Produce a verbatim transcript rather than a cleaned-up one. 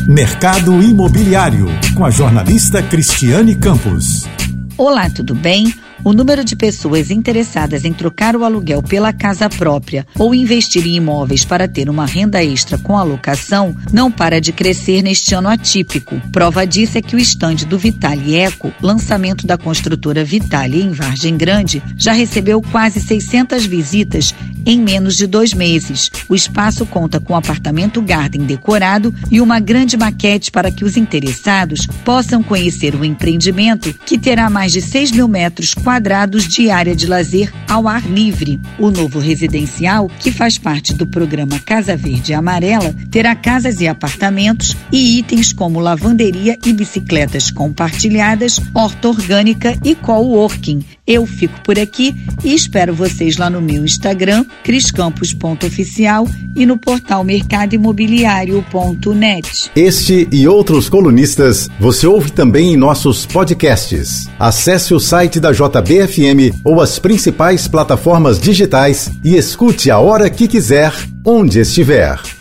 Mercado Imobiliário, com a jornalista Cristiane Campos. Olá, tudo bem? O número de pessoas interessadas em trocar o aluguel pela casa própria ou investir em imóveis para ter uma renda extra com a locação não para de crescer neste ano atípico. Prova disso é que o estande do Vitale Eco, lançamento da construtora Vitale em Vargem Grande, já recebeu quase seiscentas visitas em menos de dois meses. O espaço conta com um apartamento garden decorado e uma grande maquete para que os interessados possam conhecer o empreendimento, que terá mais de seis mil metros quadrados de área de lazer ao ar livre. O novo residencial, que faz parte do programa Casa Verde e Amarela, terá casas e apartamentos e itens como lavanderia e bicicletas compartilhadas, horta orgânica e coworking. Eu fico por aqui e espero vocês lá no meu Instagram, criscampos ponto oficial, e no portal mercado imobiliário ponto net. Este e outros colunistas você ouve também em nossos podcasts. Acesse o site da J B F M ou as principais plataformas digitais e escute a hora que quiser, onde estiver.